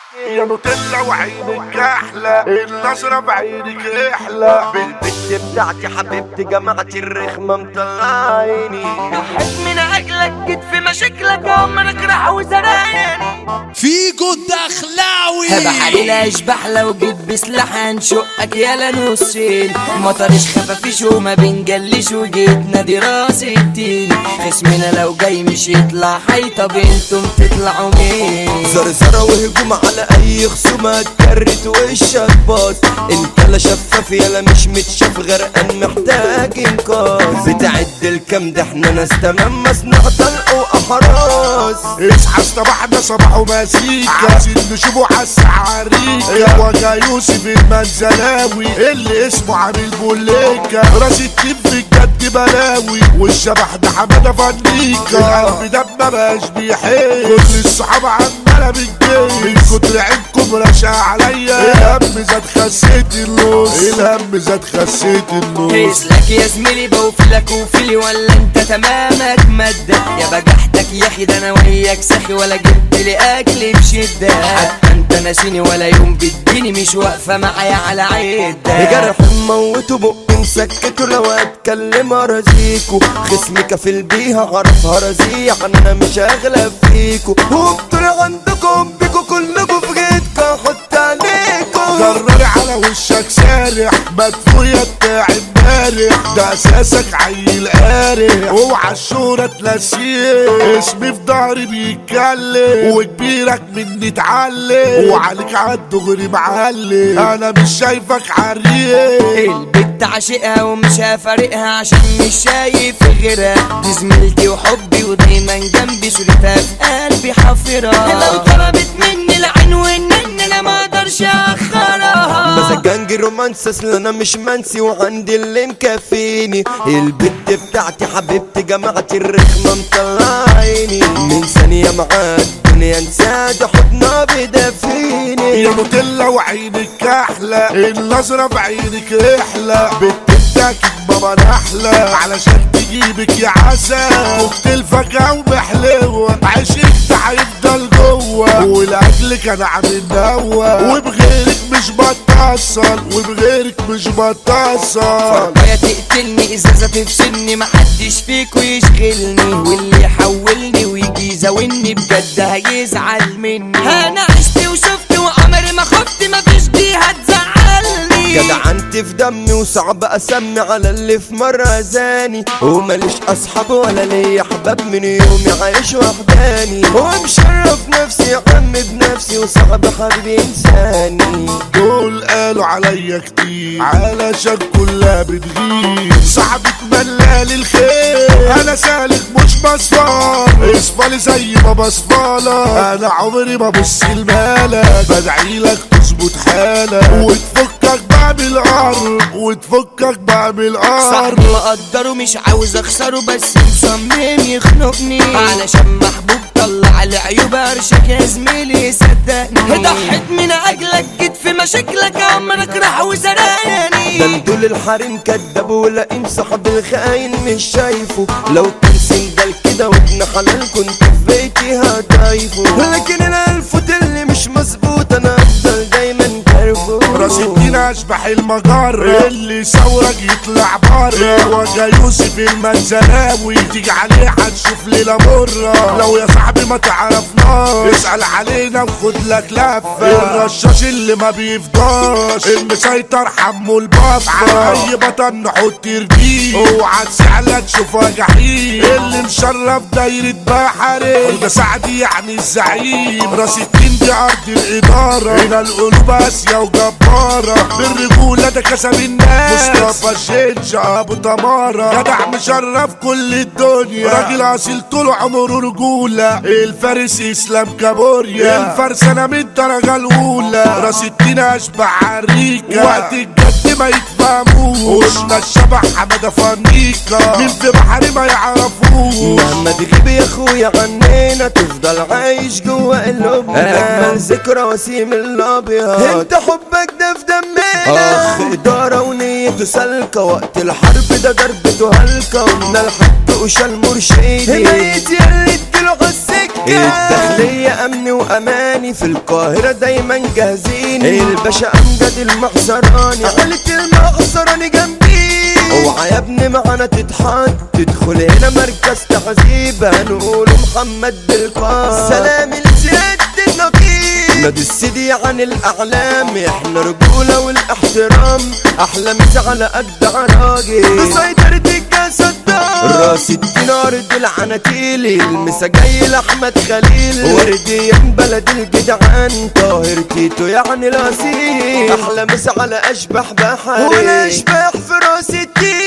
يا نوتيلا وعينك احلى، النظرة بعينك احلى، بالبت بتاعتي حبيبتي جماعتي الرخمة مطلعيني. ضحيت من اجلك جيت في مشاكلك عمرك راح وزراني. فيجو الدخلاوي بحاول اشبح لو جيت بسلاح هنشقك يالا نصين. مطرش خفافيش وما بنجلش وجيت نادي راس التين. خصمنا لو جاي مش يطلع حي، طب انتم تطلعوا مين؟ زرزرة وهجوم على اي خصومة اتكرت وشك باص. انت لا شفاف يالا مش متشاف غرقان محتاج انقاذ. بتعد الكام ده احنا ناس تمام مصنع طلق واحراس. اصحى صباحنا صباح ومزيكا، عايزين نشوفه عالسعاريكا. وجا يوسف المنزلاوي اللي اسمه عامل بوليكا. راس التيم في الجد بلاوي، والشبح ده حمادة فنيكا. القلب ده مبقاش بيحس، كل الصحاب عمالة بتجيب. من كتر عينكم رشا عليا، الهم زاد خسيت النص، الهم زاد خسيت النص. اسلك يا زميلي بوفلك وفيلي ولا انت تمامك مادة. يا بجحتك يا اخي ده انا وياك ساخي ولا جبت لي اكل بشدة. حتى انت ناسيني ولا يوم بتجيني مش واقفة معايا على عدة. جرح موته بق مسكته لو اتكلم ارازيكو. خصمي كفل بيها عرف هرزيح انا مش اغلب فيكو. وبطل عندكم بيكو كلكم في جيتكا حط عليكو. جرري على وشك سارح مدفوية بتاع امبارح. ده اساسك عيل قارح، اوعى الشهرة تلاسيه. اسمي في ضهري بيتكلم، وكبيرك مني اتعلم. وعليك عالدغري معلم، انا مش شايفك عريق. البت عاشقها ومش هفارقها عشان مش شايف غيرها. دي زميلتي وحبي ودايما جنبي، صورتها في قلبي حافرها. لو طلبت مني العين والنن انا ما اقدرش اخرها. مزاجنجي رومانس اصل انا مش منسي وعندي اللي مكفيني. البت بتاعتي حبيبتي جماعتي الرخمة مطلعيني. من ثانية معاك الدنيا نساد حضنها بدفيني. يا نوتيلا وعينك احلى، النظرة بعينك احلى. بتبتاك بابا نحلة علشان تجيبك يا عسل. كوكتيل فاكهة ومحلوة، عشقك ده هيفضل جوه. ولاجلك انا عامل نوة، وبغيرك مش بتصل، وبغيرك مش بتصل. يا تقتلني ازازة تفصلني، محدش فيكو يشغلني. واللي يحولني ويجي يزاولني بجد هيزعل مني. انا عشت وشفت وعمري ما خفت، مفيش دي هتزعلني. جدعنت في دمي وصعب اسمي على اللي في مرة اذاني. وماليش اصحاب ولا ليا احباب، من يومي عايش وحداني. ومشرف نفسي يا عم بنفسي، وصعب حبيبي انساني. دول قالوا عليا كتير علشان كلها بتغير. صاحبك ملالي الخير، انا سالك مش بصفال. اصفالي زي ما بصفالك، انا عمري ما بص لمالك. بدعيلك تظبط حالك، وتفكك بعمل قرب، وتفكك بعمل قرب. صاحبي مقدره مش عاوز اخسره، بس مصمم يخنقني. علشان محبوب طلع العيوب ارشك يا زميلي صدقني. ضحيت من اجلك جيت في مشاكلك عمرك راح وزراني. دلدول الحريم كداب ولئيم صاحب الخاين مش شايفه. لو كان سنجل كده وابن حلال كنت في بيتي هتايفه. لكن الالفوت اللي مش مظبوط انا افضل دايما كارفه. راس الدين اشبح المجر، اللي ثورك يطلع بره. وجا يوسف المنزلاوي، تيجي عليه هتشوف ليلة مرة. لو يا صاحبي ما تعرفناش اسأل علينا وخد لك لفة. الرشاش اللي ما بيفضاش، المسيطر حمو البابا. على اي بطن نحط رجيل، اوعى تسعلك تشوفها جحيم. اللي مشرف دايرة بحري، وده سعدي يعني الزعيم. راس الدين دي ارض الادارة، هنا القلوب قاسية وجبارة. بالرجولة ده كسب الناس، مصطفى الشنش ابو تمارة. جدع مشرف كل الدنيا، راجل اصيل طول عمره رجولة. الفارس اسلام كابوريا، الفرسانة من الدرجة الاولى. راس الدين اشبع عريكة، وقت الجد اللي ما يتفهموش. قلنا الشبح حمادة فنيكا مين في بحري ما يعرفوش. مهما تغيب يا اخويا عنينا تفضل عايش جوا قلوبنا. اجمل ذكرى وسيم الابيض انت حبك ده في دمنا. اخ اداره ونيته سالكه وقت الحرب ده ضربته هلكه. قلنا الحق وشال مرشدي ميت ياللي اديله عالسكه. الداخليه امن واماني في القاهره دايما جاهزين. الباشا امجد المعصراني عيلة المعصراني جنبي. اوعى يا ابني معانا تتحط تدخل هنا مركز تعذيب. هنقوله محمد بالقاس سلام لسيادة النقيب. نادي السيدي عن الاعلام احنا رجوله والاحترام. احلى مسا على اجدع راجل سيطرة الجسد راس الدين ارض العناتيلي. المسا جاي لاحمد خليل ورديان بلد الجدعان. طاهر تيتو يعني الاصيل. احلى مسا على اشبح بحري والاشباح في راس الدين.